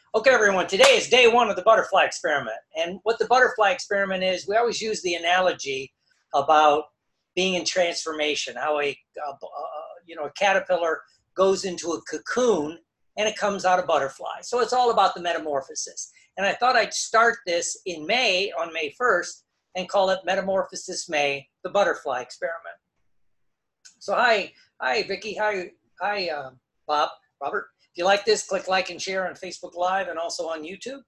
Okay, everyone, today is day one of the butterfly experiment. And what the butterfly experiment is, we always use the analogy about being in transformation, how a caterpillar goes into a cocoon and it comes out a butterfly. So it's all about the metamorphosis. And I thought I'd start this in May, on May 1st, and call it Metamorphosis May, the butterfly experiment. So hi, Vicki, hi, Bob, Robert. If you like this, click like and share on Facebook Live and also on YouTube.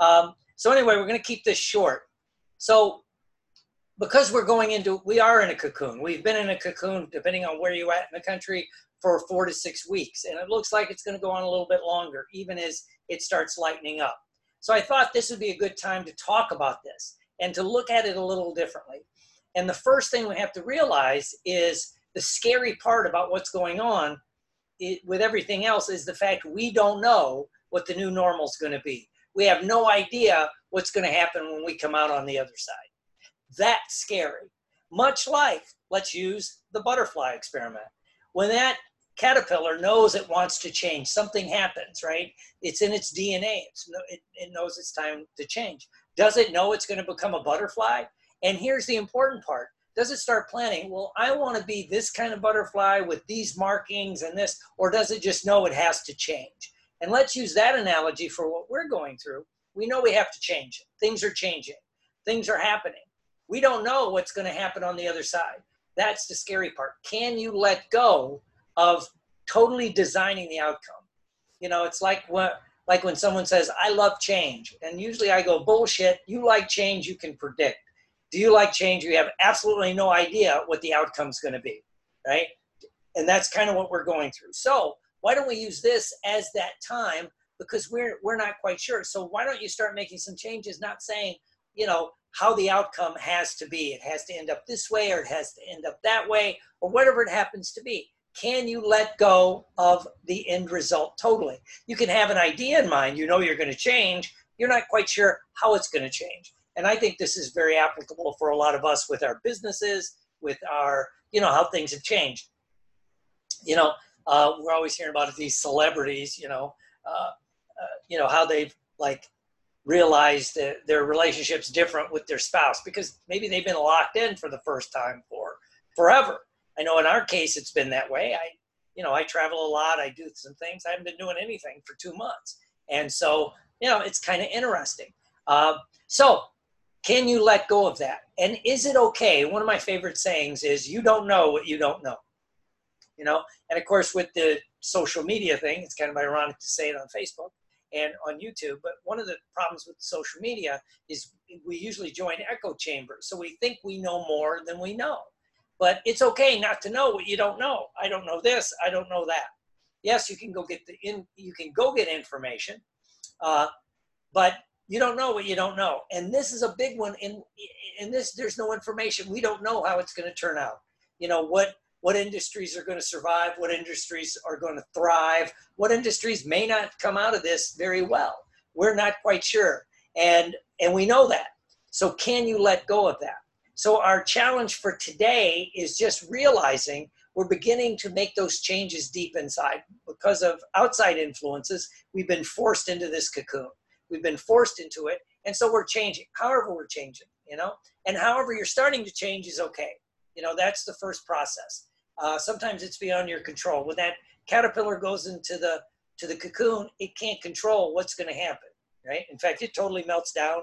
So anyway, we're going to keep this short. So because we are in a cocoon. We've been in a cocoon, depending on where you're at in the country, for 4 to 6 weeks. And it looks like it's going to go on a little bit longer, even as it starts lightening up. So I thought this would be a good time to talk about this and to look at it a little differently. And the first thing we have to realize is the scary part about what's going on with everything else is the fact we don't know what the new normal is going to be. We have no idea what's going to happen when we come out on the other side. That's scary. Much like, let's use the butterfly experiment. When that caterpillar knows it wants to change, something happens, right? It's in its DNA. It knows it's time to change. Does it know it's going to become a butterfly? And here's the important part. Does it start planning, well, I want to be this kind of butterfly with these markings and this, or does it just know it has to change? And let's use that analogy for what we're going through. We know we have to change. Things are changing. Things are happening. We don't know what's going to happen on the other side. That's the scary part. Can you let go of totally designing the outcome? You know, it's like when someone says, I love change. And usually I go, bullshit, you like change you can predict. Do you like change? You have absolutely no idea what the outcome is going to be, right? And that's kind of what we're going through. So why don't we use this as that time? Because we're not quite sure. So why don't you start making some changes, not saying, how the outcome has to be. It has to end up this way, or it has to end up that way, or whatever it happens to be. Can you let go of the end result totally? You can have an idea in mind. You're going to change. You're not quite sure how it's going to change. And I think this is very applicable for a lot of us with our businesses, with our, how things have changed. We're always hearing about these celebrities, how they've realized that their relationship's different with their spouse because maybe they've been locked in for the first time for forever. I know in our case, it's been that way. I travel a lot. I do some things. I haven't been doing anything for 2 months. And so, it's kind of interesting. So can you let go of that? And is it okay? One of my favorite sayings is, you don't know what you don't know. And of course, with the social media thing, it's kind of ironic to say it on Facebook and on YouTube. But one of the problems with social media is we usually join echo chambers. So we think we know more than we know. But it's okay not to know what you don't know. I don't know this. I don't know that. Yes, you can go get information, but you don't know what you don't know. And this is a big one. In this, there's no information. We don't know how it's going to turn out. What industries are going to survive, what industries are going to thrive, what industries may not come out of this very well. We're not quite sure. And we know that. So can you let go of that? So our challenge for today is just realizing we're beginning to make those changes deep inside. Because of outside influences, we've been forced into this cocoon. We've been forced into it. And so we're changing, however we're changing, and however you're starting to change is okay. That's the first process. Sometimes it's beyond your control. When that caterpillar goes into the cocoon, it can't control what's going to happen, right? In fact, it totally melts down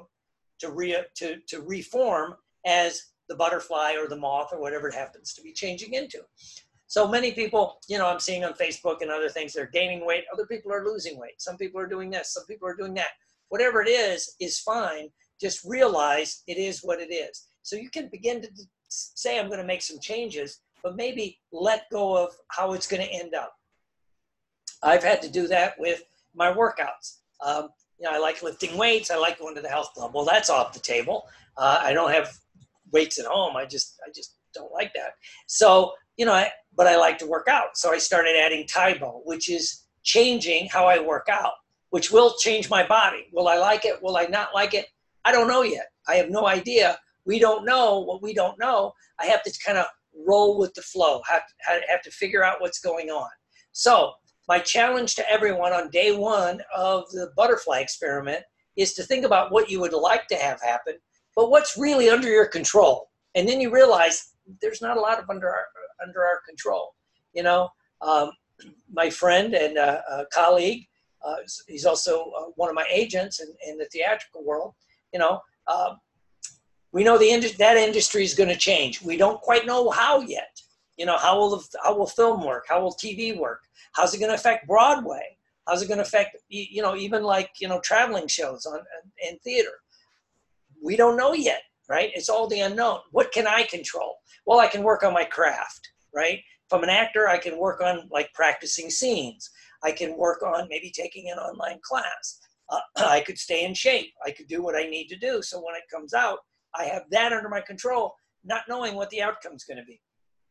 to reform as the butterfly or the moth or whatever it happens to be changing into. So many people, I'm seeing on Facebook and other things, they're gaining weight. Other people are losing weight. Some people are doing this. Some people are doing that. Whatever it is fine. Just realize it is what it is. So you can begin to say, I'm going to make some changes, but maybe let go of how it's going to end up. I've had to do that with my workouts. I like lifting weights. I like going to the health club. Well, that's off the table. I don't have weights at home. I just don't like that. So, but I like to work out. So I started adding Taebo, which is changing how I work out, which will change my body. Will I like it? Will I not like it? I don't know yet. I have no idea. We don't know what we don't know. I have to kind of roll with the flow, have to figure out what's going on. So my challenge to everyone on day one of the butterfly experiment is to think about what you would like to have happen, but what's really under your control. And then you realize there's not a lot of under our control. You know, my friend and colleague, he's also one of my agents in the theatrical world. You know, we know that industry is going to change. We don't quite know how yet. You know, how will film work? How will TV work? How's it going to affect Broadway? How's it going to affect, you know, even like, you know, traveling shows in theater? We don't know yet, right? It's all the unknown. What can I control? Well, I can work on my craft, right? If I'm an actor, I can work on like practicing scenes. I can work on maybe taking an online class. I could stay in shape. I could do what I need to do. So when it comes out, I have that under my control, not knowing what the outcome's going to be.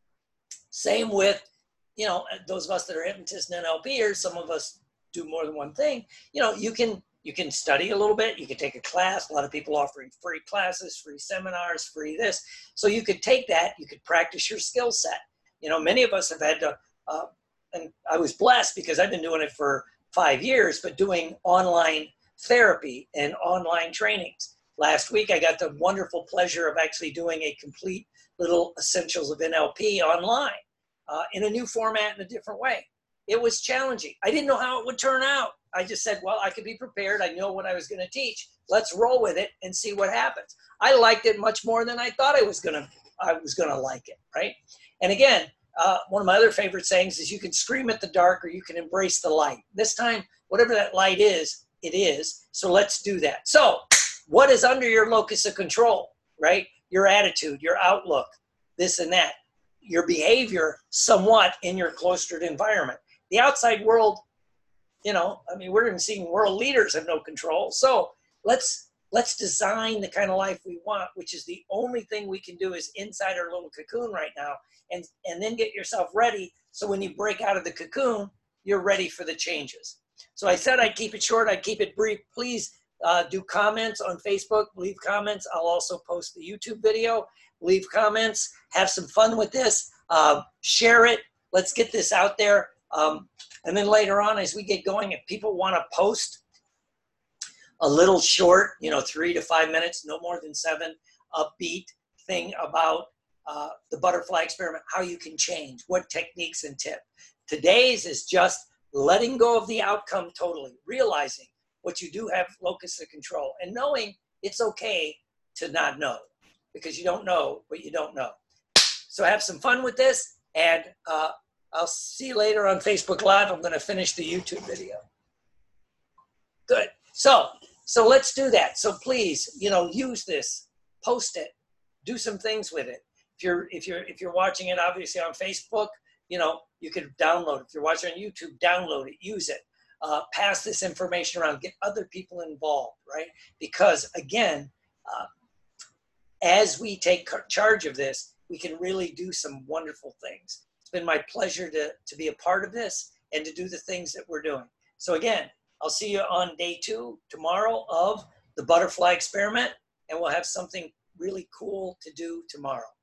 Same with, you know, those of us that are hypnotists and NLPers, some of us do more than one thing. You know, you can study a little bit. You can take a class. A lot of people offering free classes, free seminars, free this. So you could take that. You could practice your skill set. You know, many of us have had to, and I was blessed because I've been doing it for 5 years, but doing online therapy and online trainings. Last week, I got the wonderful pleasure of actually doing a complete little Essentials of NLP online in a new format in a different way. It was challenging. I didn't know how it would turn out. I just said, well, I could be prepared. I know what I was going to teach. Let's roll with it and see what happens. I liked it much more than I thought I was going to like it, right? And again, one of my other favorite sayings is you can scream at the dark or you can embrace the light. This time, whatever that light is, it is. So let's do that. So what is under your locus of control, right? Your attitude, your outlook, this and that, your behavior somewhat in your cloistered environment. The outside world, you know, I mean, we're even seeing world leaders have no control. So let's design the kind of life we want, which is the only thing we can do is inside our little cocoon right now, and then get yourself ready. So when you break out of the cocoon, you're ready for the changes. So I said I'd keep it short. I'd keep it brief. Please do comments on Facebook. Leave comments. I'll also post the YouTube video. Leave comments. Have some fun with this. Share it. Let's get this out there. And then later on, as we get going, if people want to post a little short, you know, 3 to 5 minutes, no more than 7, upbeat thing about the butterfly experiment, how you can change, what techniques and tips. Today's is just letting go of the outcome totally, realizing what you do have locus of control, and knowing it's okay to not know, because you don't know what you don't know. So have some fun with this, and I'll see you later on Facebook Live. I'm going to finish the YouTube video. Good. So let's do that. So please, you know, use this, post it, do some things with it. If you're watching it obviously on Facebook, you know, you could download it. If you're watching on YouTube, download it, use it. Pass this information around, get other people involved, right? Because again, as we take charge of this, we can really do some wonderful things. It's been my pleasure to be a part of this and to do the things that we're doing. So again, I'll see you on day 2 tomorrow of the butterfly experiment, and we'll have something really cool to do tomorrow.